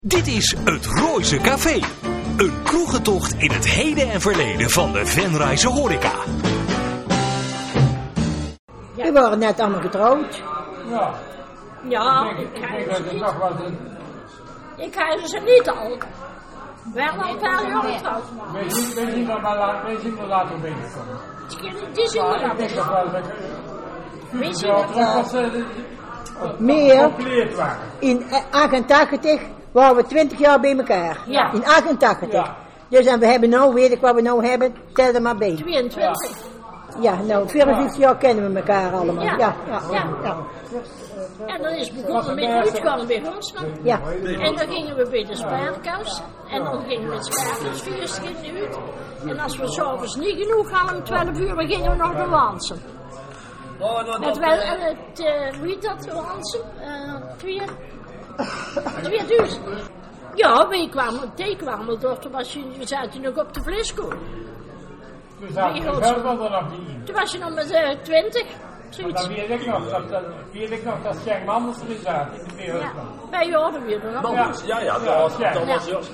Dit is het Rooise Café. Een kroegentocht in het heden en verleden van de Venrayse horeca. Die waren net allemaal getrouwd. Ja. Ja, ik krijg ze niet al. Wel al een paar jaar getrouwd. Wees niet maar later binnenkomen. Die zien we dat niet. Weet je dat? Meer, in 88 waren we 20 jaar bij elkaar. Ja. In 88. Ja. Dus en we hebben nou, weet ik wat we nou hebben, tel er maar bij. 22. Ja, nou, 54 jaar kennen we elkaar allemaal. Ja. Ja. En dan is begonnen met uitgaan bij Honsman. Ja. En dan gingen we bij de spaarkast. En dan gingen we het spaarkastfeest uit. En als we s'avonds niet genoeg hadden om 12 uur, dan gingen we nog naar Wansen. Met wel, hoe heet dat, Wansen? 2000. Ja, wij kwamen door, we zaten nog op de Vleeskool. Toen was je nog met 20. Maar dan weet ik nog dat Sjeng Manders erin zaten in de wereld. Ja, wij hoorden weer nog. Dat was juist.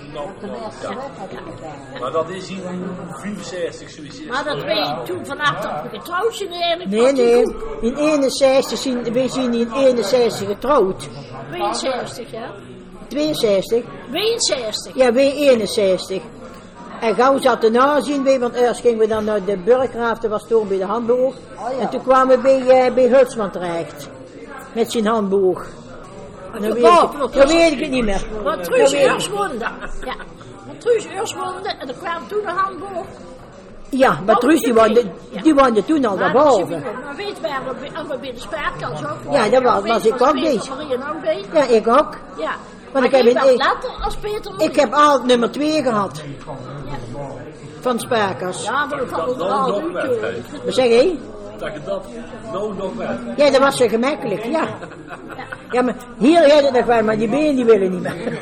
Maar dat is in 65 zoiets. Maar dat wij toen vanaf dat we getrouwd zijn eigenlijk. Nee, in 61 wij zijn in 61 getrouwd. 62, ja. 62? 62. Ja, wij 61. En gauw zat erna zien we, want eerst gingen we dan naar de Burggraaf, dat was toen bij de handboog. En toen kwamen we bij Hulsman terecht. Met zijn handboog. En dan weet ik het niet meer. Want Truus Eurs woonde. Ja. Want Truus Eurs woonde en er kwam toen de handboog. Ja, maar Truus die woonde toen al daarboven. Maar weet waar we bij de spaarkans ook. Ja, dat was ik ook niet. Ja, ik ook. Ja. Want maar ik heb later als Peter ik heb al nummer 2 gehad. Ja. Van Spaarkas. Ja, maar dat kan ook al uit. Wat zeg je? Dat je dat nog met. Ja, dat was zo gemakkelijk, ja. Ja, maar hier had het nog wel, maar die benen die willen niet meer.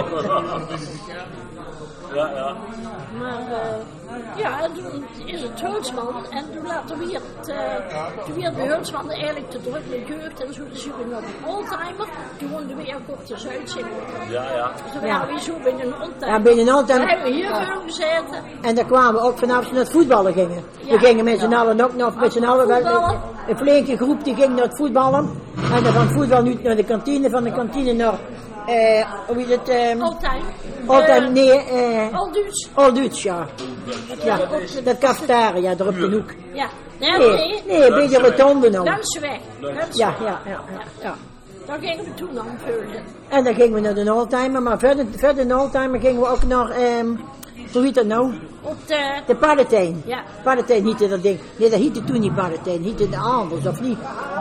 Ja. Maar ja, en toen is het Hulsman en toen later weer de Hulsman eigenlijk te druk met jeugd en zo. Dus we nog een oldtimer. Toen woonden we ook op de Zuidzee. Ja. Dus toen waren we zo binnen een oldtimer. Ja, binnen een oldtimer. Toen hebben we hier veel gezeten. En daar kwamen we ook vanaf ze naar het voetballen gingen. Ja. We gingen met z'n allen ook nog, met z'n allen wel. Een flinke groep die ging naar het voetballen. En dan van het voetbal nu naar de kantine, van de kantine naar, hoe is het? Altijd, nee, Alduits, ja. Ja, dat cafetaria, daar op de hoek. Ja. Nee, bij de rotonde nou. Dansweg. Ja. Daar gingen we toen aan vullen. En dan gingen we naar de oldtimer, maar verder de oldtimer gingen we ook naar, hoe heet dat nou? Op de Palatijn. Ja. Palatijn heette dat ding. Nee, dat heette toen niet Palatijn, heette de anders, of niet?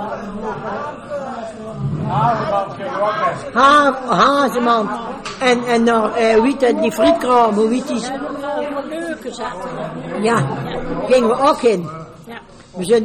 Hazeman. En naar, hoe heet dat, die frietkraam, hoe heet die? Leuke zaten. Ja, gingen we ook in. Ja. We zijn...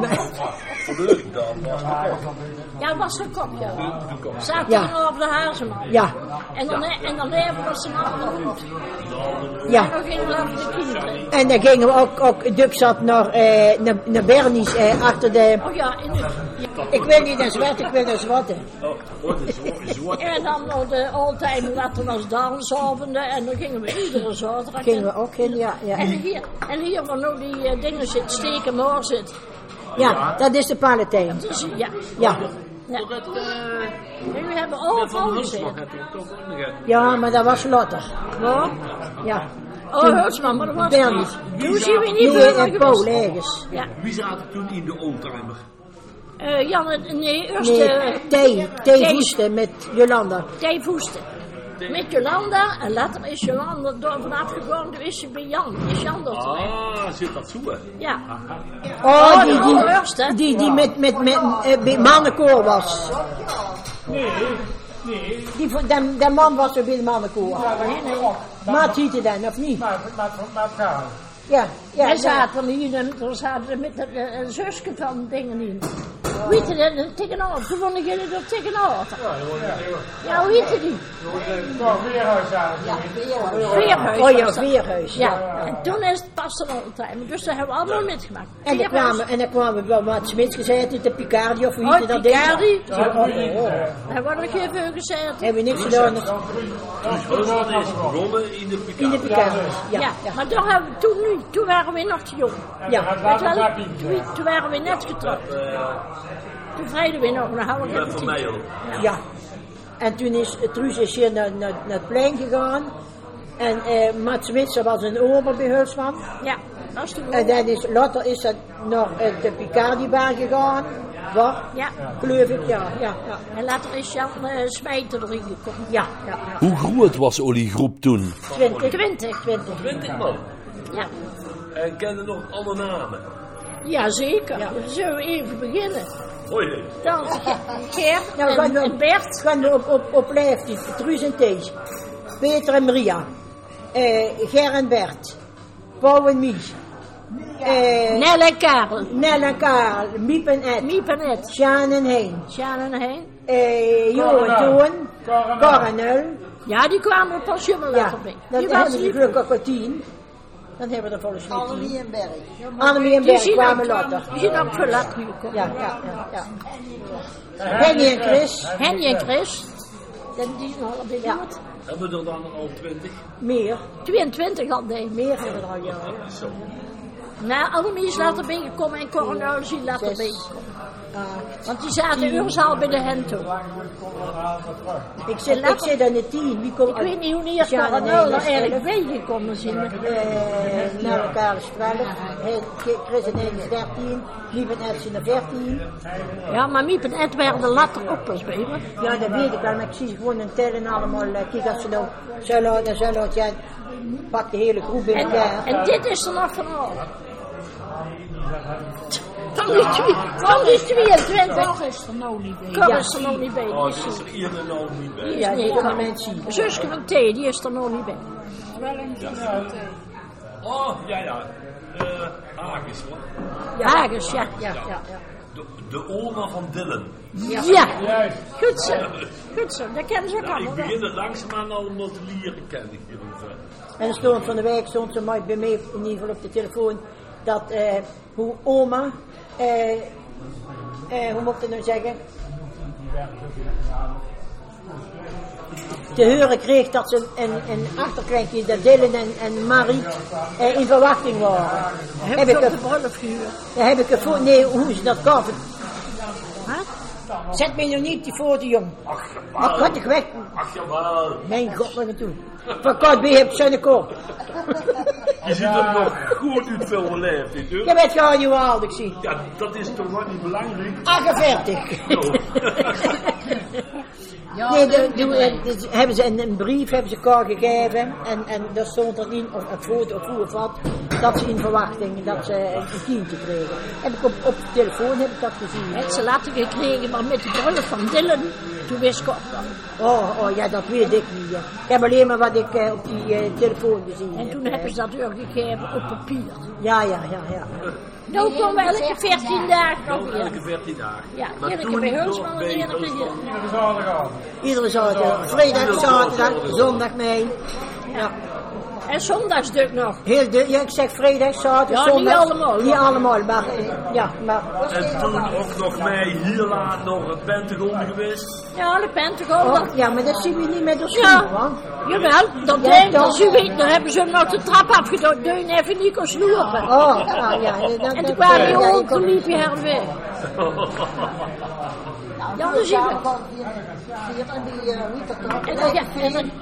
Ja, was gekocht, ja. Zaten we op de Hazeman. Ja. En dan even was een andere route. Ja. En dan gingen we over de kinderen. En dan gingen we ook Dukzat naar Bernies, achter de... Oh ja, in de... Ik wil niet naar zwart, ik wil naar zwarte. En dan nog de oldtimer, dat was dansavonden en dan gingen we iedere zaterdag. Gingen we ook in, ja. En hier waar nou die dingen zitten, steken maar zit. Ja, dat is de Palatijn. Dus, ja. En we hebben overal gezeten. Ja, maar dat was Lotter. Ja. Oh, Hulsman, maar dat was Bernies. Toen zien we niet meer geweest. Paul ergens. Ja. Wie zaten toen in de oldtimer? Thee Voesten met Jolanda. Thee Voesten. Met Jolanda, en later is Jolanda door vanaf gegaan, toen is ze bij Jan. Is Jan dat Ah, zit dat zo, hè? Ja. Oh, die met mannenkoor was. Nee. Die man was er bij de mannenkoor. Nee. Maat heette dan, of niet? Maar vrouw. Ja. Wij zaten hier, er zaten met een zusje van dingen in. Weet je dat? Tegenover. Toen vond ik jullie er tegenover. Ja, hoe heette die? Weerhuis aan. Veerhuis. Oh ja, Veerhuis. Ja, en toen is het pas een oldtimer. Dus daar hebben we allemaal metgemaakt. En dan kwamen wel wat Smits gezeten in de Picardi of hoe heette dat ding? Picardi. Oh. Daar wordt nog even gezegd. Hebben we niks gedaan. Dus Rusland is begonnen in de Picardi. In de Picardi, Ja, maar toen waren we nog te jong. Ja. Toen waren we net getrouwd. Toen vrijden we nog een houden. Dat voor mij ook. Ja. En toen is Truus hier naar het plein gegaan. En Mats Smits was een oberbehulpsman. Ja, dat is toen. En dan later is dat naar de Picardi-bar gegaan. Waar? Ja. Geloof ik, ja. En later is Jan Smijter erin gekomen. Ja. Hoe groot was jullie groep toen? 20. 20 man. Ja. En kenden nog alle namen. Jazeker. Dan zullen we even beginnen. Hoi. Dan Ger en Bert. Gaan we op lijf, Truus en Thees. Peter en Maria. Ger en Bert. Paul en Mies. Nel en Karel. Nel en Karel. Miep en Ed. Miep en Ed. Sjaan en Hein. Sjaan en Hein. Jo en Toon. Coronel. Ja, die kwamen er pas helemaal Ja, later bij. dan Die hebben was we niet. gelukkig ook 10. Dan hebben we er volgens mij 10. Annemie en Berg. Annemie en Die Berg zien kwamen ook- later. Die zijn ook veel later gekomen. Ja. Henny en Chris. Henny en Chris. Die zijn al een beetje oud. Hebben we er dan al 20? Meer. 22 al nee. Meer hebben we er al, ja. Zo. Nou, Annemie is later bijgekomen en Coronel is hier later 6. bijgekomen. Want die zaten in Urzaal bij de Hento. Ik zit dan in 10. Wie komt Ik weet niet hoe neer Sjaan en Coronel Hein er is eigenlijk 11. bijgekomen zijn. Naar elkaar is 12. Chris en Hein is 13. Miep en Ed zijn er 14. Ja, maar Miep en Ed werden later oppers bij me. Ja, dat weet ik wel, maar ik zie ze gewoon in tellen allemaal. Kijk, als ze nou zo laat, ja, pak de hele groep in elkaar. En dit is er nog van al. Van die 22. Cor is er nou niet bij. Cor is er nog niet bij. Oh, dit is er hier en nog niet bij. Ja, die kunnen mensen zien. Zusje van Thee, die is er nog niet bij. Oh, ja. Hagens hoor. Hagens, ja. De oma van Dylan. Ja, goed zo. Goed zo, dat kennen ze ook Ja, ik allemaal. begin het langzaamaan allemaal te leren kennen. En er stond van de week, stond ze mooi bij mij in ieder geval op de telefoon, dat hoe oma, hoe moet ik dat nou zeggen, te horen kreeg dat ze een achterkleinkje, dat Dylan en Marie in verwachting waren. Heb ik een nee, hoe ze dat kan. Zet mij nog niet die foto, jong. Wat ik weg. Ach jawel. Mijn god, wat naartoe. Van kort bij heb zijn kop. Je ziet er nog goed uit veel leeftijd, Ik hoor. heb het gewoon hoe oud ik zie. Ja, dat is toch wel niet belangrijk. 48. Ja, Nee, hebben ze een brief hebben ze elkaar gegeven en daar stond er in, of een foto of hoe of wat, dat ze in verwachting, dat ze een kindje kregen. Heb ik op de telefoon heb ik dat gezien. Het ze later gekregen, maar met de brullen van Dylan, toen wist ik ook wel. Oh ja, dat weet ik niet. Ja. Ik heb alleen maar wat ik op die telefoon gezien En heb. toen hebben ze dat doorgegeven op papier. Ja. Nou komen we elke 14 dagen nog weer. Elke 14 dagen. Ja, Maar eerlijke toen bij nog Hulsman en bij eerlijke Hulsman. hier. Iedere zaterdagavond. Iedere zaterdag, vrijdag, zaterdag, zondag mee. Ja. En zondagsduk nog. Heel ja, ik zeg vrijdag, zaterdag, Ja, zondag. niet allemaal, Niet ja. allemaal, maar ja, maar. En toen ook nog mij hier laat nog het Pentagon geweest. Ja, de Pentagon. Oh, ja, maar dat zien we niet met de schoen, Ja. hoor. Jawel, dat Ja, denk toch? als u weet, dan hebben ze hem nog de trap afgedaan. Deun even Nico slopen. Oh, nou ja. En toen kwamen die ja, ik ogen kom- liep je her weg. Ja, dan zien we. En die, hoe heet dat dan? En dan- ja, en dan-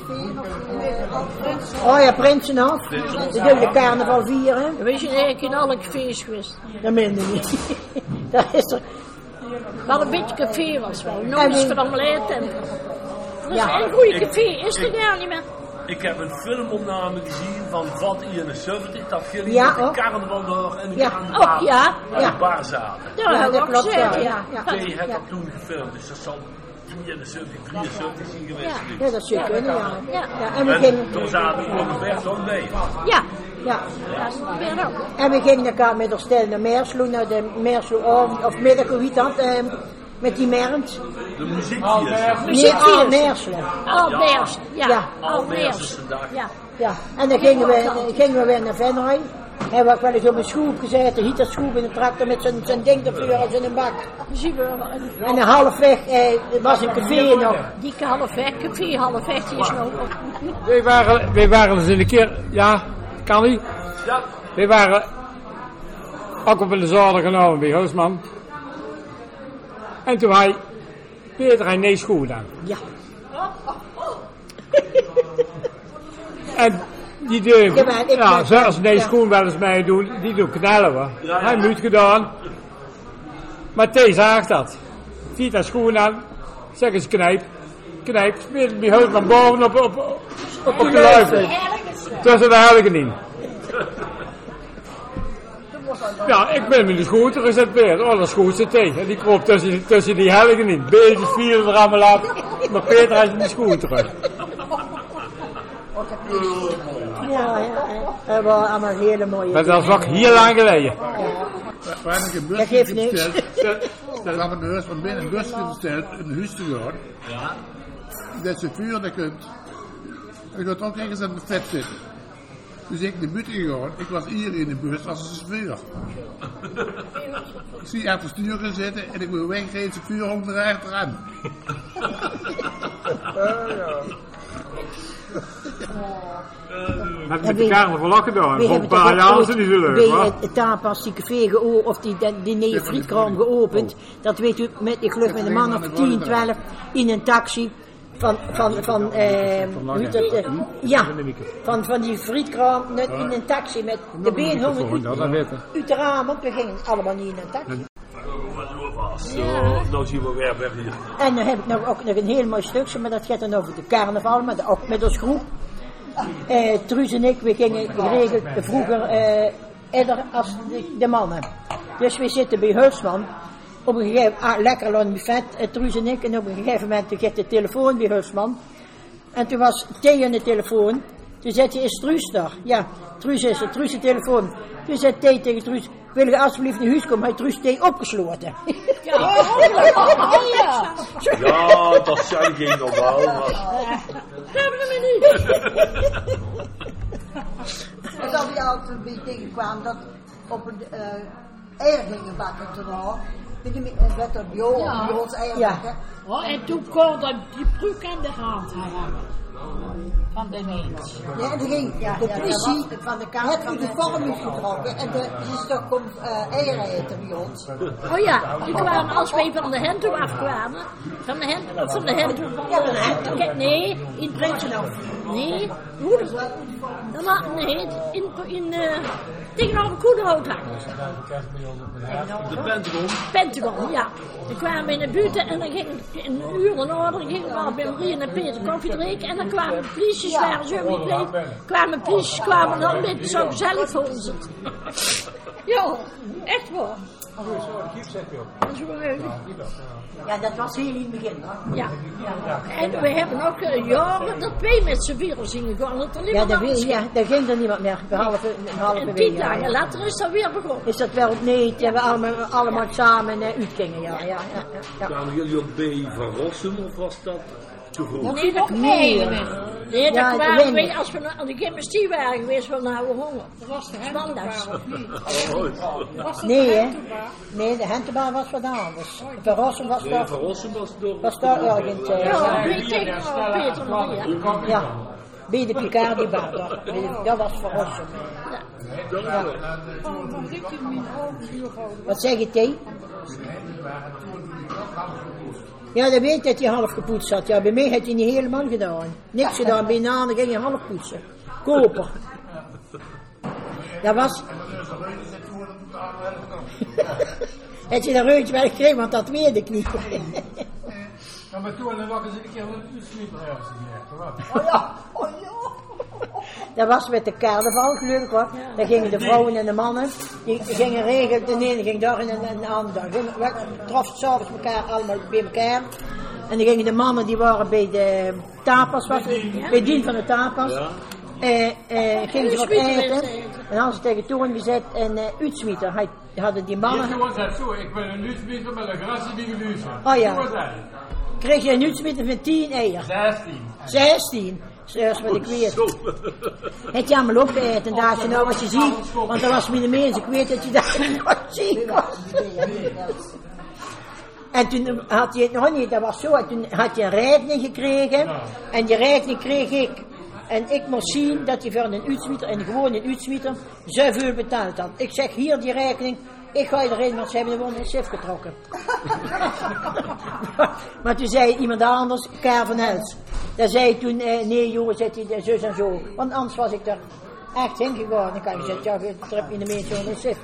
Oh ja, Prinsenhof. Ze doen de carnaval vieren. We zijn eigenlijk in elk feest geweest. Dat minder niet. Dat is er. Wel een beetje café was wel. En Nog eens die- voor allemaal eten. Dat is Ja. een goede café, is er daar niet meer. Ik heb een filmopname gezien van Vat 71, dat jullie Ja, met de ook. carnaval door en de Ja. aan de Oh, bar, ja. aan Ja. de bar zaten. Ja, Ja, dat dat ook klopt gezegd, wel, ja. ja. Twee heeft dat toen gefilmd, dus dat zal 72, 73 zijn geweest. Ja. Ja, dat zou kunnen, ja. Ja. Ja, en we En gingen. toen zaten we ongeveer zo'n mee. Ja, Ja. Dat weer ook. En we gingen elkaar met ons stel naar Meerslo, naar de Meerslo of middag, hoe heet dat, met die mernd. De muziek Nee, Meerslo. Albeers, ja. Ja. Albeers. Ja. Ja, en dan gingen we weer naar Venray. Hij was wel eens op een schoep gezeten, hiet dat schoep in de tractor met zijn ding ervoor als in een bak. Zien we En halfweg was een café nog. die halfweg, café halfweg, die is nog op. Wij waren eens een keer, ja, kan niet. Ja. Wij waren ook op de zolder genomen bij Hoosman. En toen hij Peter en nee schoen aan. Ja. En die deed, Ja, zoals nee ja. schoen wel eens mij doen, die doen knellen we. Ja. Hij heeft het gedaan. Maar Thee zag dat. Ziet haar schoen aan, zeg eens knijp, speelt bij Hoosman boven op de luifen. Tussen de helgen in. Ja, ik ben met de scooter gezet weer. Oh, dat is goed zit Thee. En die kroop tussen die helgen in. Beetjes vielen er allemaal af. Maar Peter had in de scooter terug. Ja. Dat waren allemaal hele mooie Dat was dingen. ook heel lang geleden. Waar ik een bus Dat geeft niks. Dat had een huis van binnen een bus gesteld, een huis te gaan. Ja. Dat je vuur dat kunt. En ik had ook ergens aan de vet zitten. Dus ik de buurt gegaan. Ik was hier in de bus als een chauffeur. Ik zie achter stuur gaan zitten en ik wil weggeven, de vuur hong er achteraan. Dat met de carnaval ook gedaan. Voor een paar jaar is het niet zo leuk, hoor. het tapas, die café geopend, of die nieuwe frietkraam geopend. Dat weet u, ik geloof met een man of 10, 12 in een taxi. Van hoe heet dat? Ja, van die frietkraam in een taxi met de been hongen uit de raam, want we gingen allemaal niet in een taxi. Nou zien we weer weg hier. En dan heb ik nog ook nog een heel mooi stukje, maar dat gaat dan over de carnaval, maar ook met ons groep. Truus en ik, we gingen geregeld vroeger eerder als de mannen. Dus we zitten bij Hulsman. Op een gegeven moment, lekker lang buffet, Truus en ik. En op een gegeven moment gaat de telefoon bij Hulsman. En toen was Thee aan de telefoon. Toen zei hij, is Truus daar? Ja, Truus is er, Truus de telefoon. Toen zei Thee tegen Truus, wil je alsjeblieft naar huis komen? Hij Truus Thee opgesloten. Ja, Ja, dat zijn geen normaal. dat hebben we niet. En dat we altijd een beetje tegenkwamen dat op een eier gingen bakken te lang. Met de Bio's eier bakken. Oh, en toen kon dat die broek aan de hand hebben. Van de mens. Ja, en toen ging de politie van de heeft u de vorm uitgetrokken en de is toch komt eieren eten bij ons. Oh ja, die kwamen als wij van de Hento afkwamen. Van de Hento. Nee, in Prinsenhof. Nee, hoe dat? Nee, tegenover Koedenhout hangen. De Pentagon. Pentagon, ja. Dan kwamen we in de buurt en dan ging een uur en orde, gingen we bij Marie en Peter koffie drinken en dan kwamen de polities, waren zo gekleed, kwamen dan met zo gezellig voor ons. Ja, echt waar. Dat is wel leuk. Ja, dat was heel in het begin, hoor. Ja. En we hebben ook jaren dat wij met z'n vieren zingen gaan. Dat er Ja, niemand anders ging. daar ging er niemand meer, behalve En 10 week. dagen later is dat weer begonnen. Is dat wel op nee, hebben we allemaal samen uitgingen, ja. Kwamen jullie op B van Rossum of was dat te groot? Nee, dat Nee. Nee, Ja, dat de waren wind. wij, als we aan de gymnastiek waren geweest, van nou honger. Dat was de Mandags. Nee, hè? Nee, de Hentebaan was wat anders. De Rossum was Nee, toch... van Rossum was door. Was toch ergens... Ja, ik tegenover Peter Maria. Ja. Bij de Picardi-baan. Dat was voor Rossum. Ja. Wat zeg je, Thee? Ja, dat weet dat hij half gepoetst had. Ja, bij mij had hij niet helemaal gedaan. Niks gedaan. Bij Naan ging hij half poetsen. Koper. Dat was... Had je dat reutje wel gekregen, want dat weet ik niet. Ja, maar toen was ik een keer een uitsmieter ergens gemerkt, Oh ja, oh ja. Dat was met de carnaval, geloof ik hoor. Dan gingen de vrouwen en de mannen, die gingen regelen, de ene ging daar en de andere daar. We troffen s'avonds elkaar allemaal bij elkaar. En dan gingen de mannen, die waren bij de tapas, bij dien van de tapas. Ja. gingen ze wat eten. En hadden ze tegen Toorn gezet en uitsmieter. Hadden die mannen... Toen zei zo, ik ben een uitsmieter met een grasje die geluzen. Oh ja. Kreeg je een uitsmieter van 10 eier. 16. Zoals wat ik weet. Het je allemaal opgeëten en dacht je nou wat je ziet. Want er was minder mensen. Ik weet dat je daar nog ziek was. En toen had je het nog niet, dat was zo. En toen had je een rekening gekregen. En die rekening kreeg ik. En ik moest zien dat je voor een uitsmieter, en gewoon een uitsmieter, zoveel betaald had. Ik zeg hier die rekening. Ik ga erin, want ze hebben een wondersif getrokken. Maar toen zei iemand anders, Kaar van Hels. Daar zei hij toen, nee joh, zet hij zus en zo. Want anders was ik er echt heen gegaan. Dan kan je zeggen, ja, je trap in de meeste wondersif.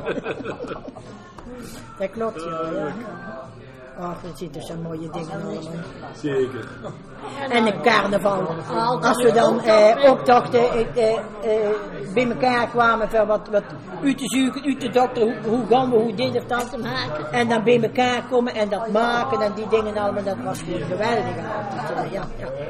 Dat klopt, ja. Ach, dat zitten zo'n mooie dingen allemaal. Zeker. En de carnaval. Als we dan optochten, bij elkaar kwamen voor wat uit te zoeken, uit de dokter, hoe gaan we, hoe dit of dat. En dan bij elkaar komen en dat maken en die dingen allemaal, dat was gewoon geweldig. Ja.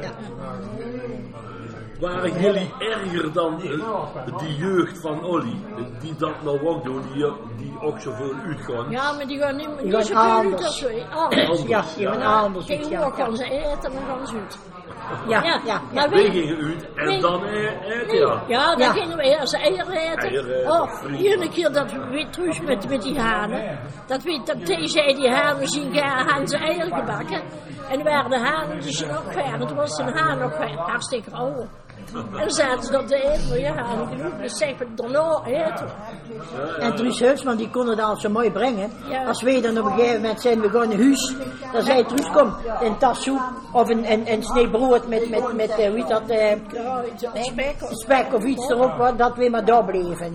Waren jullie erger dan die jeugd van Olly, die dat nou ook doen, die ook zo veel uitgaan? Ja, maar die gaan niet gaan zo anders. als wij. Anders. Ja, die gaan anders. Tegenwoordig gaan ze eten en dan gaan ze uit. Ja. Maar Wij gingen uit en dan eten, ja. Ja, dan gingen we eerst eieren eten. Iedere keer dat we terug met die hanen. Dat zei die hanen zien gaan ze eieren gebakken. En er waren de hanen die zijn ook ver. Toen was een haan ook hartstikke oud. En dan zaten ze dat te eten. Ja, dus zeggen we daarna eten. En Truus Heusman, die konden dat al zo mooi brengen. Ja. Als wij dan op een gegeven moment zijn, we gaan naar huis. Dan zei Truus, kom, een tas soep of een snee brood met hoe heet dat, spek of iets erop, dat we maar daar bleven.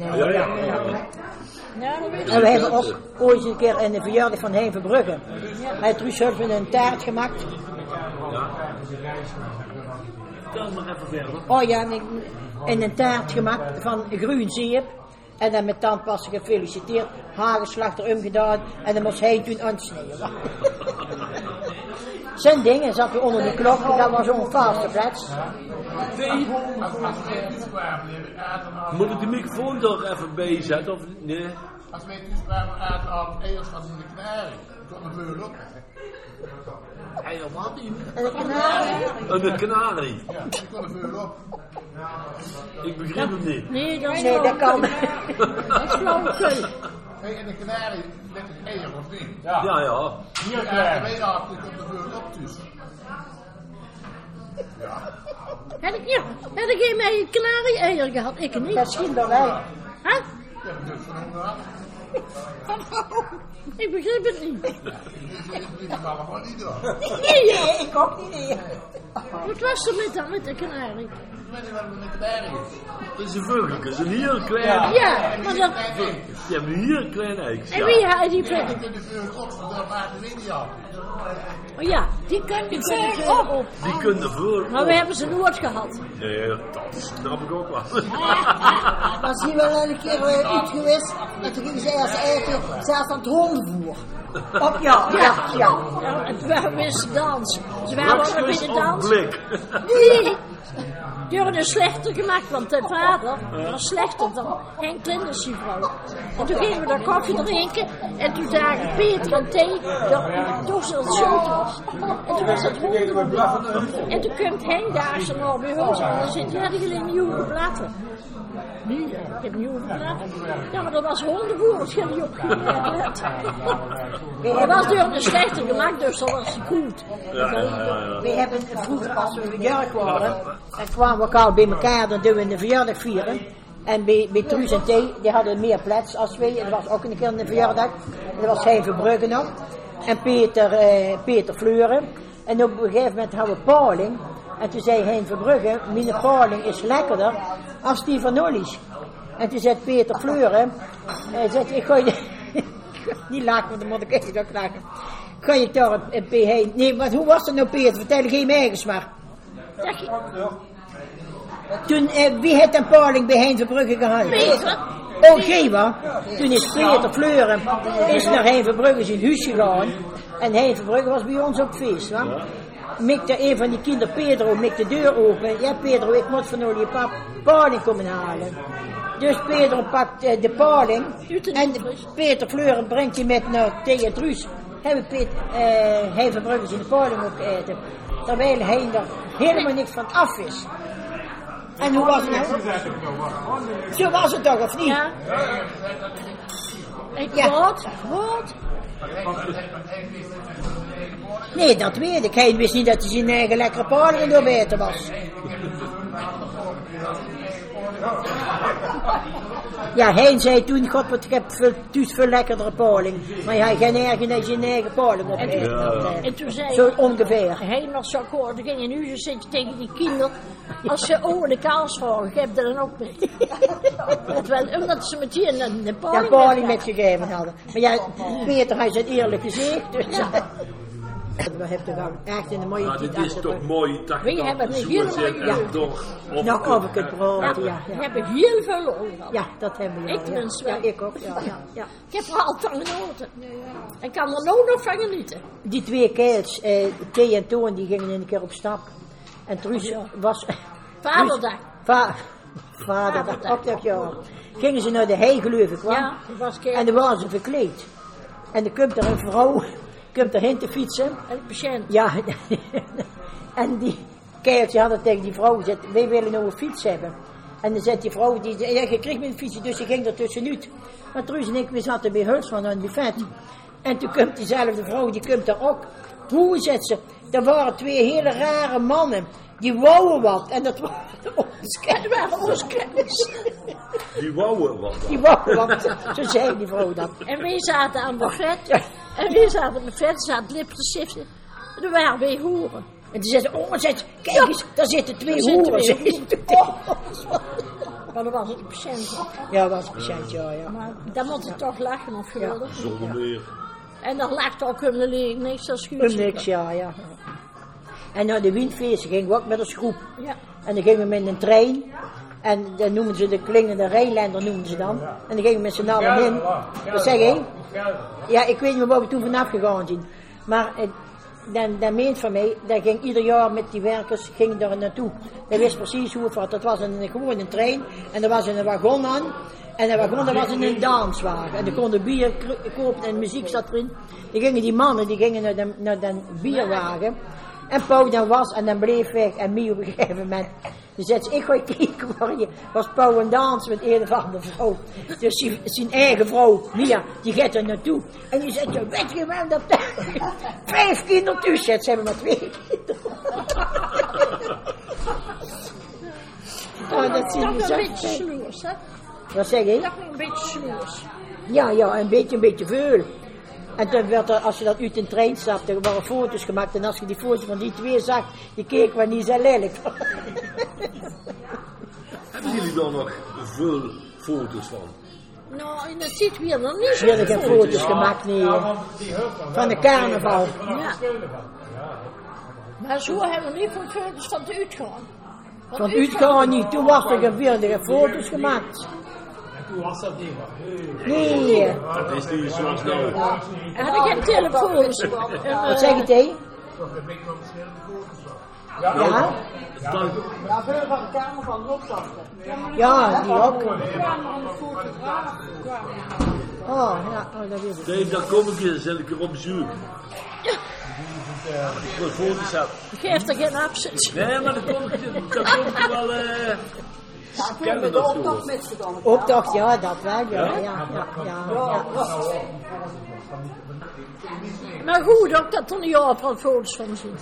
En we hebben ook ooit een keer in de verjaardag van Hein Verbrugge. Hij Truus Heusman een taart gemaakt. Kan nog even verder. Oh ja, en een taart gemaakt van groen zeep. En dan met tandpassen gefeliciteerd, hagelslag erom gedaan. En dan moest hij toen aansnijden. Zijn dingen zat hij onder de klok, dat was zo'n vaste plaats. Moet ik de microfoon toch even bij zetten of nee? Als wij dus kwamen aan eerst van de knaring, tot een veel op. Helemaal niet. Een kanarie? Ja, die kon er veel op. Ik begrijp het niet. Nee, dat kan. Dat is flauwekul. Hey, en de kanarie met het eier of niet? Ja. Hier krijgen wij af, die komt er veel op dus. Ja. Heb ik geen mij kanarie-eier gehad? Ik niet. Misschien wel wij. Huh? Ik heb dus van onder aan. Ik begrijp het niet. Ik liep hem allemaal niet door. Nee, ik ook niet. wat was er met de kanarie? Ik weet niet wat er met de kanarie is. Dat is een vogel, dat is een heel klein. Ja, maar dat... Je hebt een heel klein eiks. En wie had die Die verder? kunnen veel op, dat maakt de wind niet af. Oh ja, die kan niet verder op. Die kunnen voor. Maar we hebben ze nooit gehad. Nee, dat snap ik ook wel. Was hier wel een keer iets geweest, en toen gingen ze eerst eten, zelfs aan het hondenvoer. Op ja. Ja, en we wisten dans. Ze waren ook nog in de dans. Blik. Nee. Die hadden een slechter gemaakt, want de vader was slechter dan Henk Klinders, die vrouw. En toen gingen we daar koffie drinken en toen zagen Peter en Thee dat toch zo was. En toen was het hondenblad. En toen komt Henk daar zo naar bij ons en dan zit hij in nieuwe bladen. Nee, ik heb nieuwe bladen. Ja, maar dat was hondenvoer, dat ging niet opgemerkt. Dat was door een slechter gemaakt, dus dat was goed. We hebben vroeger, als we verjaardag waren, dan kwamen we elkaar bij elkaar, dan doen we een verjaardag vieren. En bij Truus en Thee, die hadden meer plaats als wij. Er was ook een keer een verjaardag. Er was Hein Verbrugge nog. En Peter Fleuren. En op een gegeven moment hadden we Pauling. En toen zei Hein Verbrugge, mijn Pauling is lekkerder als die van Olly's. En toen zei Peter Fleuren, hij zei, ik ga je... niet lachen, want dan moet ik echt ook lachen. Ga je daar een P heen? Nee, maar hoe was het nou, Peter? Vertel geen eigens maar. Toen, wie heeft een Pauling bij Hein Verbrugge gehaald? Peter. Oh, Gewa. Toen is Peter Fleuren is naar Hein Verbrugge zijn huis gegaan. En Hein Verbrugge was bij ons op feest, hoor. mikte een van die kinderen, Pedro, mikte de deur open. Ja, Pedro, ik moet van jullie pap paling komen halen. Dus Pedro pakt de paling en Peter Fleuren brengt hij met naar Thea Truus. Hij verbruikt in de paling op eten. Terwijl hij er helemaal niks van af is. En hoe was het nou? Zo was het toch, of niet? Ja. Wat? Nee, dat weet ik. Hij wist niet dat hij zijn eigen lekkere paling doorbeten was. Ja, hij zei toen, god, wat ik heb veel lekkerdere paling. Maar hij ging ergens zijn eigen paling op eten. Ja. En toen zei zo ongeveer. Hij nog zo kort, dan ging je nu zitten tegen die kinderen. Als ze over de kaas vragen, geef er dan ook mee. Omdat ze meteen de paling met gegeven hadden. Maar ja, Peter, hij zei eerlijk gezegd. Dus, we hebben toch echt in de mooie tijd. Dit is toch mooi. We hebben het heel mooi. Nog over het brood, ja. We hebben heel veel over. Ja, dat hebben we. Ik tenminste wel. Ja, ik ook. Ja. Ik heb er altijd van genoten. Ik kan er nou nog van genieten. Die twee kerels, Thee en Toon, die gingen een keer op stap. En Truus was... Vaderdag. Vaderdag, op dat jaar. Gingen ze naar de hei, geloof ik, ja, dat was keer. En dan waren ze verkleed. En dan komt er een vrouw, komt erheen te fietsen. En de patiënt. Ja, en die kereltje hadden tegen die vrouw gezegd, wij willen nou een fiets hebben. En dan zegt die vrouw, ja, je kreeg me een fietsje, dus je ging er tussenuit. Maar Truus en ik, we zaten bij Hulsman aan het buffet. En toen komt diezelfde vrouw, die komt daar ook. Hoe zegt ze, er waren twee hele rare mannen. Die wouden wat. En dat waren ons kennis. Die wouden wat. Die wouden wat. Zo zei die vrouw dat. En wij zaten aan het buffet. Ja. En wij zaten aan het buffet, zaten lip te siften. En er waren weer hoeren. En toen zei ze, kijk eens, daar zitten twee hoeren. Maar dat was het een patiënt. Ja, dat was een patiënt, ja. Maar dan moet het toch lachen of geweldig. Zonder meer. En dan lacht ook niks als schuurtje. Niks, ja. En naar de windfeesten gingen we ook met een groep. Ja. En dan gingen we met een trein. En dan noemen ze de klingende Rijnlander, noemden ze dan. En dan gingen we met z'n allen in. Wat zeg je? Ja, ik weet niet waar we toen vanaf gegaan zijn. Maar dan meent van mij, dat ging ieder jaar met die werkers, ging daar naartoe. Dat wist precies hoe het was. Dat was gewoon een trein. En er was een wagon aan. En de wagon, dat was een danswagen. En dan konden bier kopen en muziek zat erin. Dan gingen die mannen, die gingen naar de bierwagen. En Pauw dan was en dan bleef weg. En Mie op een gegeven moment. Dan zei ze, ik ga kijken waar je was Pauw en dans met een of andere vrouw. Dus zijn eigen vrouw, Mia, die gaat er naartoe. En die zegt, weet je wel dat 5 kinderen tussen. Ze hebben maar 2 kinderen. Dat is een beetje sloers, hè? Wat zeg je? Dat is een beetje sloers. Ja, een beetje veel. En toen werd er, als je dat uit een trein stapte, er waren foto's gemaakt. En als je die foto's van die twee zag, die keken maar niet zo lelijk. Hebben jullie dan nog veel foto's van? Nou, dat ziet weer nog niet. Ze hebben geen foto's gemaakt, nee. Van de carnaval. Ja. Maar zo hebben we niet veel foto's van de uitgaan. Van de uitgaan niet. Toen was er weer foto's gemaakt. Toen was dat niet meer. Nee. Dat is niet zoals nou. Had ik geen telefoons. Wat zeg je tegen? Ja? Ja, veel van de kamer van opzachten. ja, die ook. Oh, dat weet ik. Nee, dan kom ik eens, zet ik erop zoeken. Ik wil foto's hebben. Geef er geen absent. Nee, maar dan kom ik wel... Ja, toen met de optocht met gedaan. Optocht, ja, dat wel, ja. Maar goed, ook dat er niet overal foto's van zien.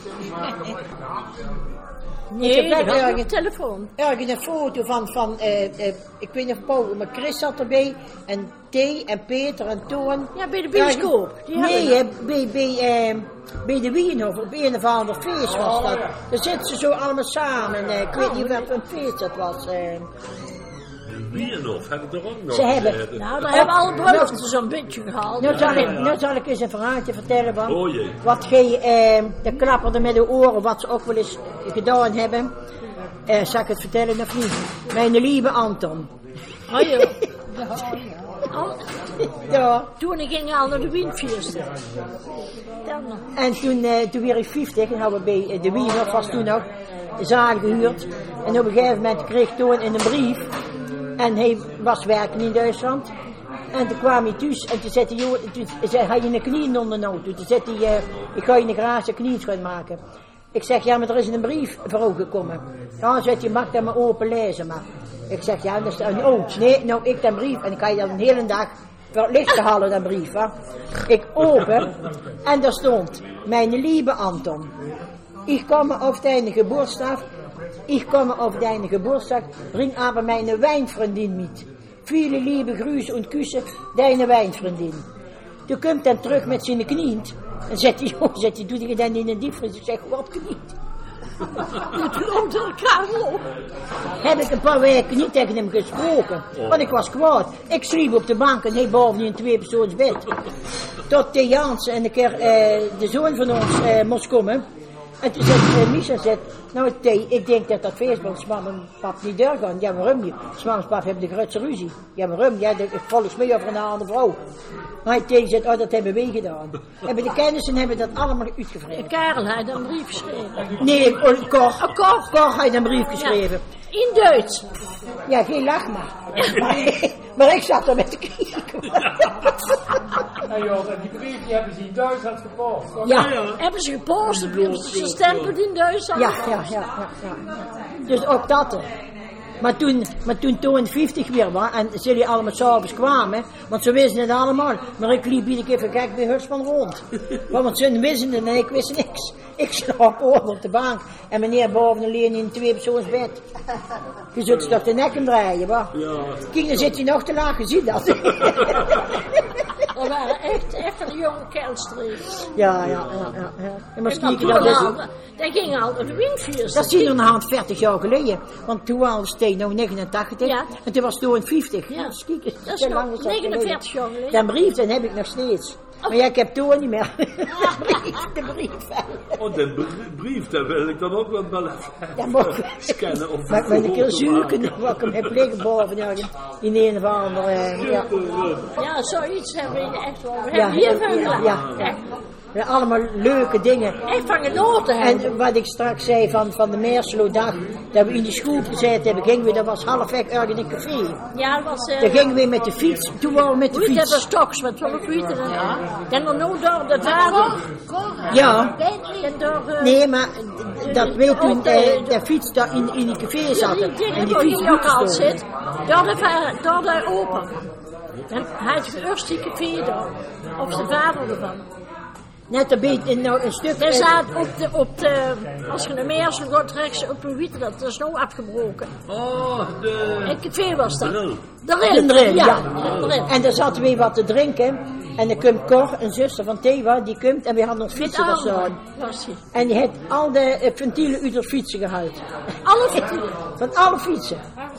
Nee, ik heb geen telefoon. Ergens een foto van ik weet niet of Paul, maar Chris zat erbij. En T en Peter en Toon. Ja, bij de bioscoop. Nee, bij de Wienhof, op een of ander feest was dat. Daar zitten ze zo allemaal samen. Ik weet niet wat een feest dat was. Wienhof, heb ik er ook nog. Ze hebben. Nou, daar hebben alle bruiloften zo'n beetje gehaald. Nu zal ik eens een verhaaltje vertellen van. Oh jee. Wat de klapperde met de oren, wat ze ook wel eens gedaan hebben. Zal ik het vertellen of niet? Mijn lieve Anton. Oh ja. Ja. Toen ging ik al naar de windfeesten. En toen werd ik 50 en hadden we bij de Wiener, was toen nog, een zaal gehuurd. En op een gegeven moment kreeg Toon een brief. En hij was werken in Duitsland. En toen kwam hij thuis en toen zei hij, joh, toen zei hij, je knieën onder de auto. Toen zei hij, ik ga je in de garage knieën schoon maken. Ik zeg, ja, maar er is een brief voor ook gekomen. Ja, zei hij, je mag dat maar open lezen, maar. Ik zeg, ja, dat is een oud. Nee, nou, ik dat brief. En ik ga je dan een hele dag voor het licht halen, dat brief. Hè. Ik open en daar stond, mijn lieve Anton. Ik kom op deine Geburtstag. Ich komme auf deine Geburtstag, bring aber meine Weinfreundin mit. Viele liebe Grüße und Küsse, deine Weinfreundin. Toen komt hij terug met zijn knieën. En zegt hij, doe je dan in een diepvries? Ik zeg, wat kniet? Heb ik een paar weken niet tegen hem gesproken. Want ik was kwaad. Ik sliep op de bank en hij boven in een 2-persoonsbed. Tot de Jansen en een keer de zoon van ons moest komen. En toen zei Misha, nou Thee, ik denk dat dat feest van mama en pap niet doorgaan. Ja, waarom niet? Mama en pap hebben de grootste ruzie. Ja, waarom? Ja, volgens mij over een andere vrouw. Maar Thee zegt, oh, dat hebben wij gedaan. Hebben de kennissen hebben dat allemaal uitgevraagd. Karel had een brief geschreven. Nee, Cor. Cor had een brief geschreven. Ja, in Duits. Ja, geen lach maar. Maar ik zat er met te kijken. En joh, die brief die hebben ze in Duitsland gepost. Ja. Hebben ze gepost, hebben ze gestempeld in Duitsland. Ja. Dus ook dat. Maar toen Toon 50 weer was en ze jullie allemaal s'avonds kwamen, want ze wisten het allemaal. Maar ik liep iedere keer gek bij Hursman rond. Want ze wisten het en ik wist niks. Ik slaap over op de bank en meneer boven alleen in een 2-persoonsbed. Je zult toch de nekken draaien, wa? Ja. Kijk, dan zit hij nog te lachen, zie dat? Dat waren echt een jonge kerlstreeks. Ja. En maar skieken dat is ook. Dat ging al door de windvuurs. Dat zie je nog 40 jaar geleden. Want toen was Steen nou 89 ja. En toen was Toon 50. Ja. Skieken. Dat is nog 49 jaar geleden. Dat brief, dan heb ik nog steeds. Maar ja, ik heb Toon niet meer. De brief. Oh, de brief, daar wil ik dan ook wel bellen. Ja, maar scannen of maar een keer zoeken wat ik hem heb liggen boven in een of andere. Ja, zoiets hebben we echt wel. We hebben hiervan Ja, allemaal leuke dingen. Echt van genoten. En wat ik straks zei van de Meerslo-dag, dat we in die school gezeten hebben, gingen we, dat was halfweg ergens in een café. Ja, dat was... Daar gingen we met de fiets, toen waren we met de fiets. We hebben stoks, wat wil ik weten. En dan nog door de vader. Ja. Nee, maar dat weet toen de fiets daar in die café zat. En die fiets ook al zit, door de opa. En hij heeft eerst die café daar. Of zijn vader ervan. Net een beetje een stuk. Er staat op de als je naar Meersel gaat rechts op een witte, dat is nou afgebroken. Oh, de café was dat. De drill, ja. En daar zaten we wat te drinken. En dan komt Cor, een zuster van Thea, die komt en we hadden ons fietsen daar staan. En die heeft al de ventielen uit de fietsen gehaald. Alle ventielen? Van alle fietsen.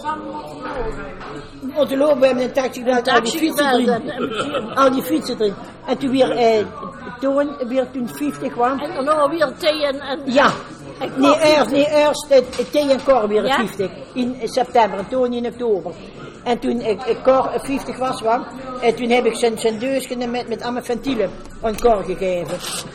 We moeten lopen, we hebben een taxi gedaan, al die fietsen erin. Al die fietsen erin. En toen weer toen 50 kwam. En dan weer Thea en... Ja. Nee, eerst Thea en Cor weer 50. In september en toen in oktober. En toen Cor 50 was, en toen heb ik zijn deusje met allemaal ventielen aan Cor gegeven.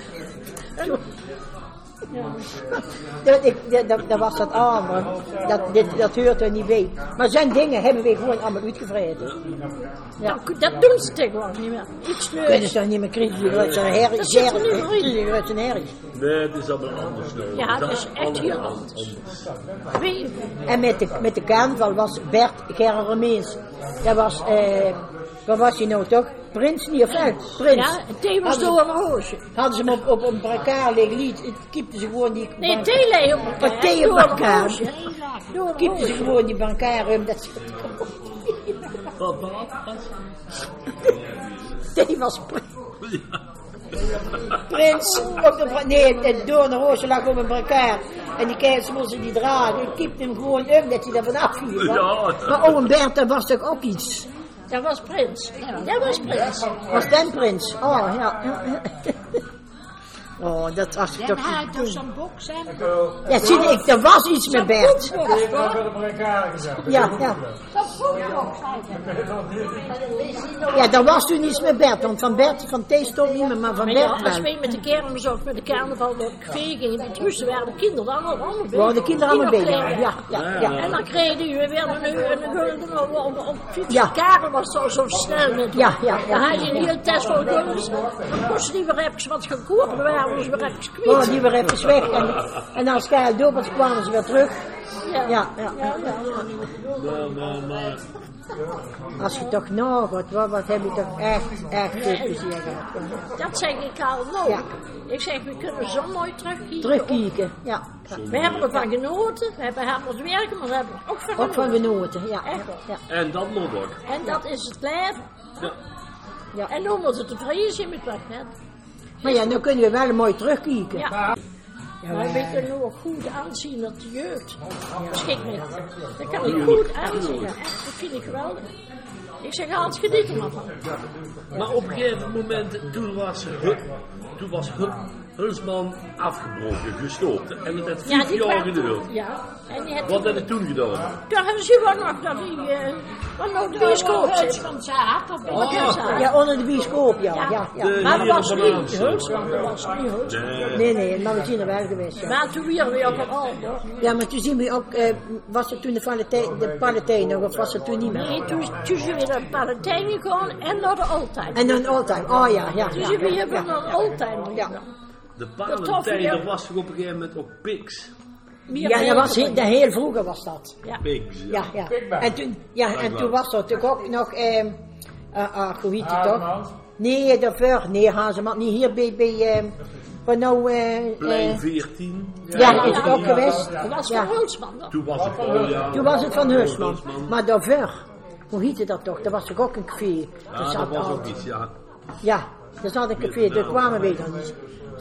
Dat was dat andere. Dat hoort er niet bij. Maar zijn dingen hebben we gewoon allemaal uitgevreten. Ja. Dat doen ze tegenwoordig niet meer. Iets leuks. Kunnen ze toch niet meer krijgen uit zijn herrie? Dat zit er niet meer in. Uit zijn herrie. Nee, het is allemaal anders nu. Ja, dat is echt heel anders. En met de carnaval was Bert Gerremeens. Dat was, waar was hij nou toch? Prins niet, of uit? Prins. Ja, Thee was door een roosje. Hadden ze hem op een brancard liggen, kiepten ze gewoon die... Nee, Thee leeg op elkaar. Thee op elkaar. Kiepten ze gewoon die brancard om dat ze... Thee was prins. Prins, door een roosje lag op een brancard. En die keizers moesten die dragen. Ik kiepte hem gewoon om dat hij er vanaf viel. Ja. Maar oom Bert, dat was toch ook iets? Dat was Prins. Ja, dat was Prins. Was dan Prins? Oh, ja. Oh, dat was En toch hij had niet toch doen. zo'n box, hè? Ja, zie je, er was iets met Bert. Die heeft wel op elkaar gezet. Ja. Zo'n box, zei hij. Ja, er was toen iets met Bert, want van Thees stond niet meer, maar van Maar Bert ja, als wel. wij met de kermis of met de carnaval door het café gingen, met rusten waren de kinderen allemaal bezig. Waren de kinderen allemaal Die nog bezig, klein. ja. En dan kregen we weer een gulden op fiets. Ja. Karel was zo snel met. Ja. Dan had je een hele test voor guldens. Dan moesten die weer even wat gaan kopen, dan waren we dus weer even kwijt. Oh, die weer even weg. En als Karel dood was, kwamen ze weer terug. Ja. Als je toch nagaat, wat heb je toch echt veel plezier gehad. Dat zeg ik al nog. Ja. Ik zeg, we kunnen zo mooi terugkijken. Terugkijken, ja. We hebben ervan genoten, we hebben hard werken, maar we hebben er ook van Ook van genoten, ja. Echt. Ja. En dat moet ook. En dat is het leven. Ja. En nu moet het tevreden zijn met wat je hebt. Maar ja, nu kunnen we wel mooi terugkijken. Ja. Maar we kunnen nu ook goed aanzien dat de jeugd geschikt is. Dat kan ik goed aanzien. Echt, dat vind ik geweldig. Ik zeg altijd, geniet er maar van. Maar op een gegeven moment, toen was Hulsman afgebroken, gestopt. En dat heeft 5 jaar kwam geduurd. toen. Ja. En die had Wat heb je toen gedaan? Toen hebben ze wel nog dat die, wat nou de bioscoop zit. Van Zaad of wat Ja, onder de bioscoop, ja. Maar dat was Hier niet op de Hulsman, dat was niet Hulsman. Nee, maar we zien er wel geweest. Ja. Maar toen weer we ook al, hoor. Ja, maar toen zien we ook, was het toen de Palatijn nog, of was het toen niet meer? Nee, toen zijn we naar de Palatijn gegaan en naar de Oldtime. En dan Oldtime, oh ja. Toen zijn we hier van een Oldtime. Ja. De Palentijn, dat was toch op een gegeven moment ook Pix. Ja, dat was heel vroeger was dat. Pix, Ja. En toen was er natuurlijk ook nog, hoe heet het toch? Nee, daarvoor, nee, Hazeman, niet hier bij van nou, Plein 14. Ja, is het ook geweest? Dat was van Hulsman dan. Toen was het Toen was het van Hulsman. Maar daarvoor, hoe heette dat toch? Dat was toch ook een café? Ja, dat was ook iets, ja. Ja, er zat een café, daar kwamen we dan niet.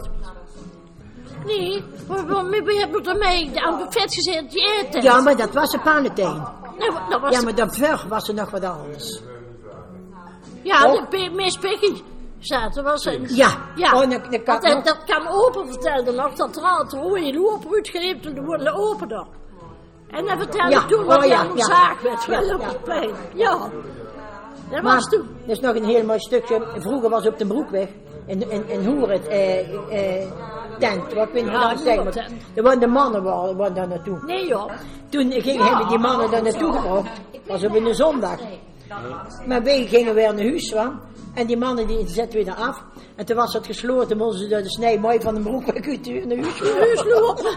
Nee, we hebben ermee aan het buffet gezet te eten. Ja, maar dat was een Palatijn. Nee, dat was... Ja, maar daarvoor was er nog wat anders. Ja, de Miss Piggy zaten was een... Ja. Ja, Oh, dat kan nog. dat kan open vertelde nog, dat er al te rode loop uitgreep en de worden open dan. En dan vertelde toen wat aan de zaak werd wel op het plein. Ja, dat was toen. Er is nog een heel mooi stukje, vroeger was op de Broekweg, een hoeren tent, wat kun je nou zeggen? Er waren de mannen waren daar naartoe. Nee joh. Toen hebben die mannen daar naartoe gebracht, was op een zondag. Maar wij gingen weer naar huis van. En die mannen die zetten we daar af. En toen was het gesloten, moesten ze door de snij mooi van de Broekweg uit naar huis lopen.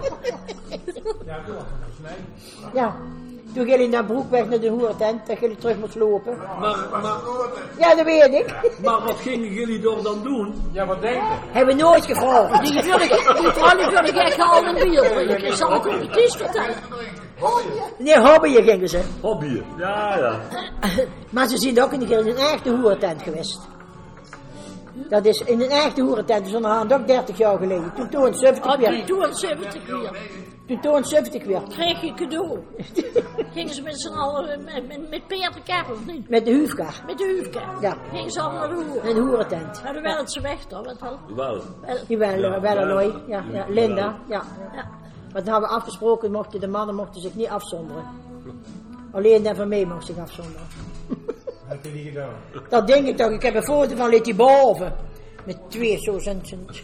Ja. Toen ging je naar Broekweg naar de hoertent, dan ging je terug moet lopen. Maar, ja, dat weet ik. Maar wat gingen jullie dan doen? Ja, wat denk je? Hebben we nooit gevraagd. Die wilde gek halen en bier drinken. Ik zal het ook niet eens vertellen. Nee, hobbyen gingen ze. Hobbyen, ja. Maar ze zijn ook in een echte hoerentent geweest. Dat is in een echte hoerentent, zonder hand ook 30 jaar geleden. Toen 72 weer. Toen 70 weer. Toen 72 weer. Kreeg je cadeau. Gingen ze met z'n allen met Peterkar of niet? Met de huifkar. Met de huifkar. Ja. Gingen ze allemaal naar de hoer. Een hoerentent. Maar dan werd het ze weg toch? Wel. Jawel, wel. Ja, Linda, ja. Want dan hadden we afgesproken, de mannen mochten zich niet afzonderen. Alleen de van mij mocht zich afzonderen. Heb je die gedaan? Dat denk ik toch. Ik heb een foto van Litty boven. Met 2 zo zijn.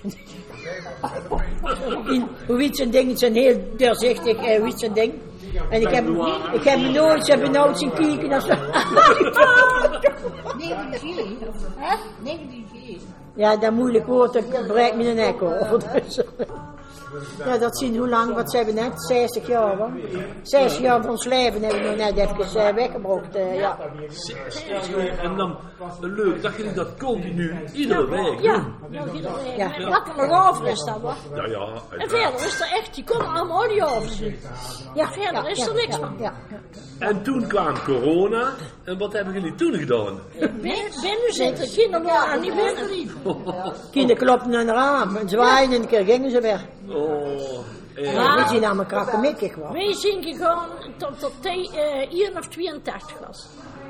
Hoe weet zijn ding? Het is een heel doorzichtig, hoe weet zijn ding? En ik heb me nooit, ze hebben nooit zien kijken naar zo. 1904. Hè? 1904. Ja, dat moeilijk woord, dat bereikt me een nek over. Dus, ja, dat zien hoe lang, wat zijn we net? 60 jaar, hoor. 60 jaar van ons leven hebben we nog net even weggebracht, ja. En dan, leuk dat jullie dat continu, iedere week Ja, doen. Ja. wat er nog over is dan, hoor. Ja. En verder is er echt, die kon allemaal niet over zien. Ja, Verder is er niks van. Ja. En toen kwam corona, en wat hebben jullie toen gedaan? Binnen zitten, kinderen waren niet binnen. Kinderen klopten aan de raam en zwaaien en een keer gingen ze weg. Oh, We zien aan mijn krakkemikkig wel. Wij zijn gegaan tot 1 of 82 was.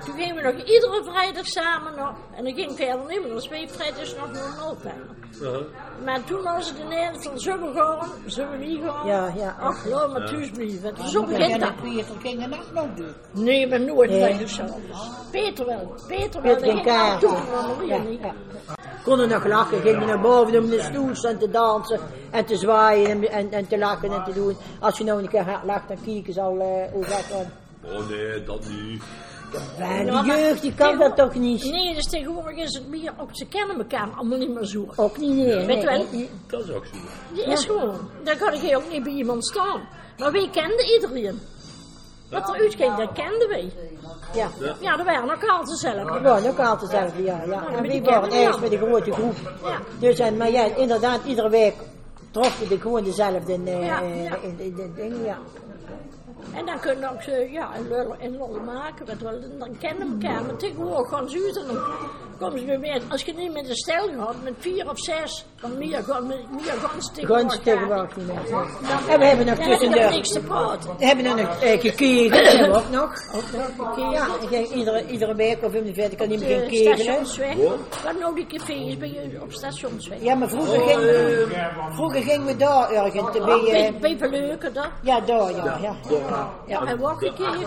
Toen gingen we nog iedere vrijdag samen nog. En dan ging verder niet meer. Dan was twee vrijdags nog naar een Alpijn. Maar toen was het in Nederland van zullen we gaan, zullen we niet gaan. Ja. Ach, laat maar thuis blijven. Zo begint dat. Gingen nacht nog doen. Nee, maar nooit vrijdag s'avonds. Peter wel. Peter ging kaarten. Toen, maar Maria niet. Konden nog lachen, gingen naar boven om de stoel staan te dansen en te zwaaien en te lachen en te doen. Als je nou een keer hard lacht, dan kijken ze al hoe gaat dat. Oh nee, dat niet. De jeugd die kan dat toch niet? Nee, dus tegenwoordig is het meer, ook ze kennen elkaar allemaal niet meer zo. Ook niet, nee. Weet je wel? Dat is ook zo. Die is gewoon, dan kan ik ook niet bij iemand staan. Maar wij kenden iedereen. Wat er uitging, dat kenden wij. Ja, dat waren ook altijd dezelfde. Ja, ook altijd dezelfde, ja. En wie waren eerst met de grote groep. Ja. Dus, maar ja, inderdaad, iedere week troffen we gewoon dezelfde in ding, ja. En dan kunnen ook en lol maken, dan kennen we elkaar. Maar tegenwoordig gaan ze uit en dan komen ze weer mee. Als je niet met een stel gaat, met 4 of 6, dan meer gaan ze tegenwoordig niet meer. En we hebben nog tussendoor. Niks te praten. We hebben nog gekegeld, hebben we ook nog. Ja, iedere week of in de verte kan iemand gaan kegelen. Stationsweg. Wat nou die cafés bij je op Stationsweg? Ja, maar vroeger gingen we daar ergens. Bij Verleuken, daar? Ja, daar, ja. Ja, en wat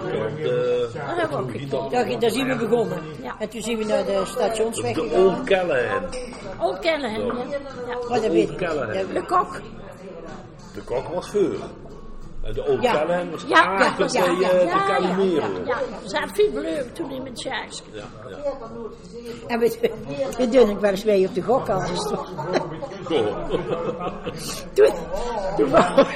gekeken? Daar zien we begonnen. Ja. En toen zien we naar de Stationsweg De gegaan. Old Callahan. Old Callahan, ja. Wat dat weet ik. De kok. De kok was voor. En de Old Callahan was Ja, aardig te kalimeren. Ja, ze hadden veel leuk toen in met Sjaaks. En we doen ook wel eens mee op de gokkast. Toen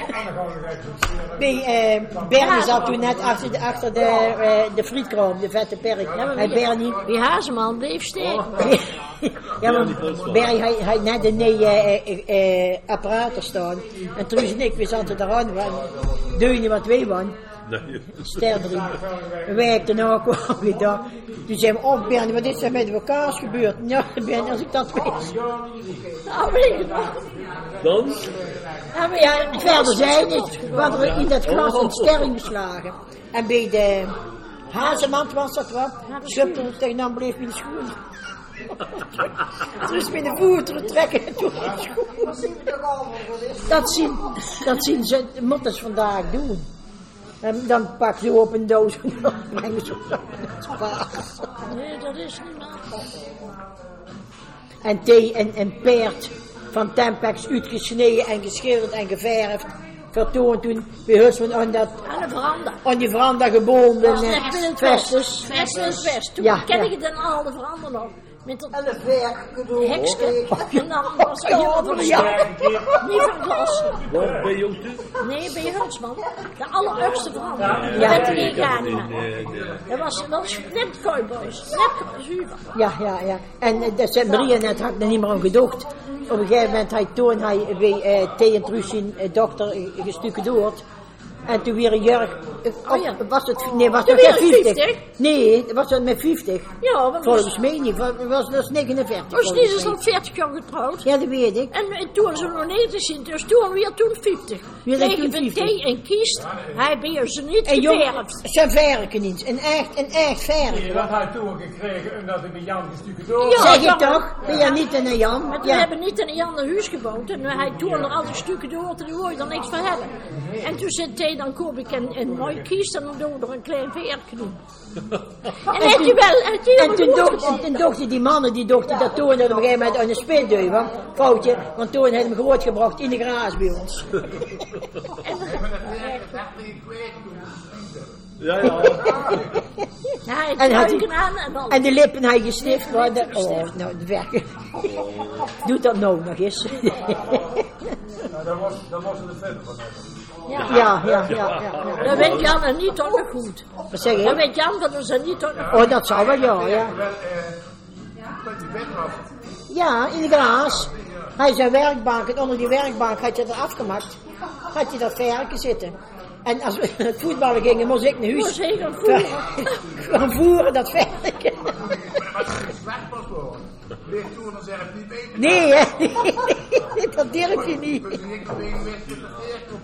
Bernie zat toen net achter de frietkraam, de vette perk. Ja, Bernie. Die Hazeman bleef steken. Ja, maar Bernie had net een apparaat staan. En Truus en ik, we zaten daar aan. Deunen wat wij waren. Nee. Ster 3. Een week daarna kwamen we daar. Toen zeiden we, oh Bernie, wat is er met de kaas gebeurd? Ja, Bernie, als ik dat weet. Nou, weet je nog. Dan? Ja, verder zei niet. We hadden in dat glas een ster geslagen. En bij de Hazemand was dat wat. Schupte tegen dan bleef met de schoen. Dus met de voeten trekken en toen de schoen. Dat zien ze motters vandaag doen. En dan pak ze op een doos en dan brengen ze op Nee, dat is niet meer. En thee en peert van Tempex uitgesneden en geschilderd en geverfd. Vertoond toen bij Husman aan die veranda gebonden. Vestus. Toen ken ik dan al de veranda nog. Met dat hekske. En dan was het helemaal van niet van glas. Waar ben je ook toe? Nee, bij Husman. De allerergste veranda. Dat werd er niet gaan. Dat was net cowboys. Net zuiver. Ja. En dat zei Maria net, had ik er niet meer aan gedacht. Op een gegeven moment toen hij bij Thee en Truus zijn dochter gestukken dood. En toen weer een jurk. Was het nog geen 50? Nee, dat was het met 50. Ja, volgens mij niet. Dat was 49. Dus die is al 40 jaar getrouwd. Ja, dat weet ik. En toen ze nog 90 zijn, dus toen weer 50. Kregen we thee en kiest. Hij ben ze niet geverfd. Ze verken niet. Een echt verken. Nee, dat had hij toen gekregen omdat hij bij Jan gestukken door. Ja, zeg ik toch? Ben je niet in een Jan? Maar we hebben niet in een Jan een huis gebouwd. En hij toen er al die stukken door, daar wil je er niks van hebben. En toen zei thee, dan koop ik een mooie kiest en dan doen we er een klein verken doen. En heb je wel. En toen dachten die mannen, die dachten dat toen op een gegeven moment aan een speeldeur, foutje, want toen had hem grootgebracht in de graas bij ons. Ja. En de lippen hij gestift worden. Oh, nou, het werken. Doe dat nou nog eens. Dat was het verder van. Ja. Dat weet Jan en niet ook nog goed. Wat zeg je? Dat weet Jan dat ze niet ook nog goed. Oh, dat zou wel, ja. Ja, in de graas. Hij zijn werkbank en onder die werkbank had je er afgemaakt. Had je dat verken zitten. En als we het voetballen gingen, moest ik naar huis. Gaan voeren dat verken. Nee, hè? Dat durf je niet.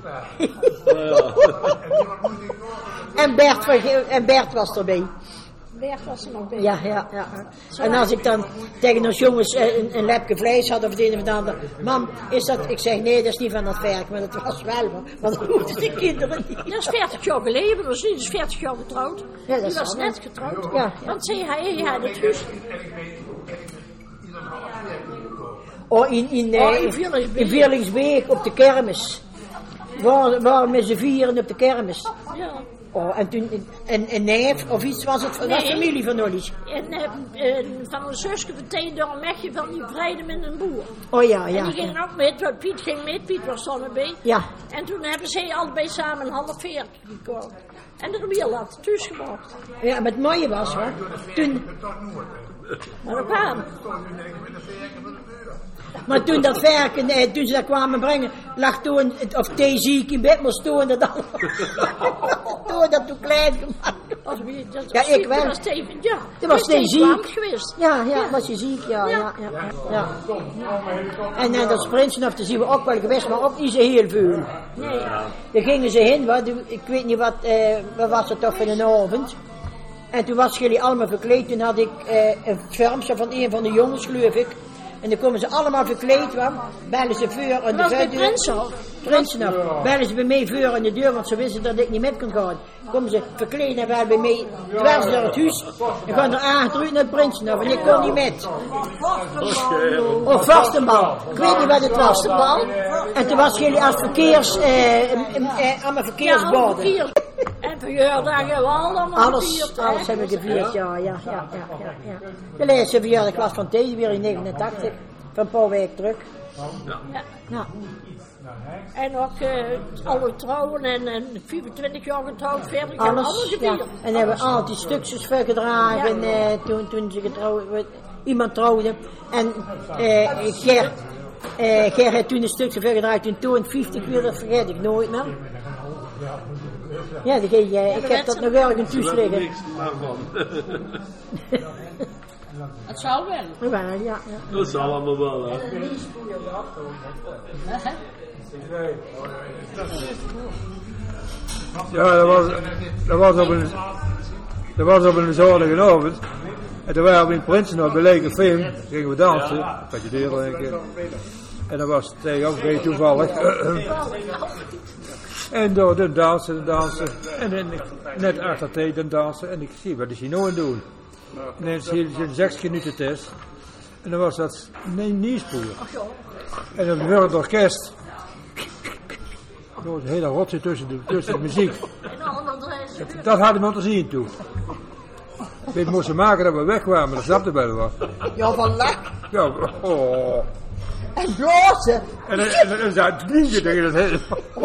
En Bert was erbij. Bert was er nog bij. Ja. En als ik dan tegen ons jongens een lepje vlees had of het een of het ander. Mam, is dat? Ik zeg nee, dat is niet van dat werk, maar dat was wel. Want dat hoefden de kinderen niet. Dat is 40 jaar geleden, dat is 40 jaar getrouwd. Ja, die was net getrouwd. Ja. Want hij had het huis. In Vierlingsbeek op de kermis. Waar met z'n vieren op de kermis. Ja. En toen een neef of iets was het van de familie van Olly. Van een zusje vertelde een mechje van die vrede met een boer. Oh ja. En die gingen ook met, Piet ging met, Piet was er bij. Ja. En toen hebben ze allebei samen een half veer gekocht. En de wiel had thuis gebracht. Ja, maar het mooie was hoor. Maar toen dat werken, toen ze dat kwamen brengen, lag toen, of thee ziek in bed, maar toen dat allemaal. Toen dat toen klein gemaakt. Ja, ik wel. Dat was thee ziek. Ja, was je ziek, ja. En dat Sprinsen, dat zien we ook wel geweest, maar ook niet zo heel veel. Nee. Daar gingen ze heen, ik weet niet wat was het toch van een avond. En toen was jullie allemaal verkleed, toen had ik een filmpje van een van de jongens, geloof ik. En dan komen ze allemaal verkleed, bellen ze voor aan de voordeur. Prinsenhof. Bellen ze bij mij voor aan de deur, want ze wisten dat ik niet met kon gaan. Komen ze verkleed en wel bij mij dwars door het huis. En gaan er aangetrokken naar het Prinsenhof en ik kon niet met. Of Vastenbal. Ik weet niet wat het was. En toen was jullie als allemaal verkeersborden. En verjaardagen allemaal alles hebben we gevierd, ja. De laatste verjaardag was van deze weer in 89, van een paar weken terug. Ja. En ook alle trouwen en 25 jaar getrouwd, verder kan allemaal gevierd. Ja. En hebben we altijd stukjes vergedragen toen ze getrouwd, iemand trouwde. En Ger had toen een stukje vergedragen, toen 50 uur, dat vergeet ik nooit meer. Ja, ik heb dat nog ergens thuis liggen. Het zou wel. Ja. Dat zal allemaal wel, hè. Ja, dat was op een zonnige avond. En toen waren we in Prinsenhof bij Lake Film, gingen we dansen, een beetje deel drinken. En dat was tegen ook weer toevallig. En door de dansen. En net achter tijd dansen. En ik zie, wat is hij nou aan het doen? En dan zie je een 6 minuten test. En dan was dat nieuwspoor. En dan werd het orkest. Er was een hele rotse tussen de muziek. Dat hadden we te zien toen. We moesten maken dat we wegkwamen, dat snapte bij wel. Ja, van lek. Ja, oh. En blazen. En dan knie je tegen het hele.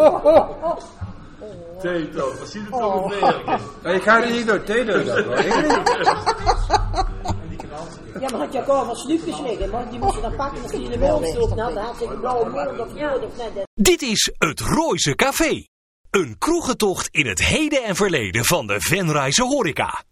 Thee toch, wat ziet het toch op werken? Ik ga niet door thee doen. Ja, maar had je ook al wat snoepjes liggen, maar die moesten dan pakken als die in de mond stopt. Nou, dan had ze een blauwe mond of net. Dit is het Rooise Café. Een kroegentocht in het heden en verleden van de Venrayse horeca.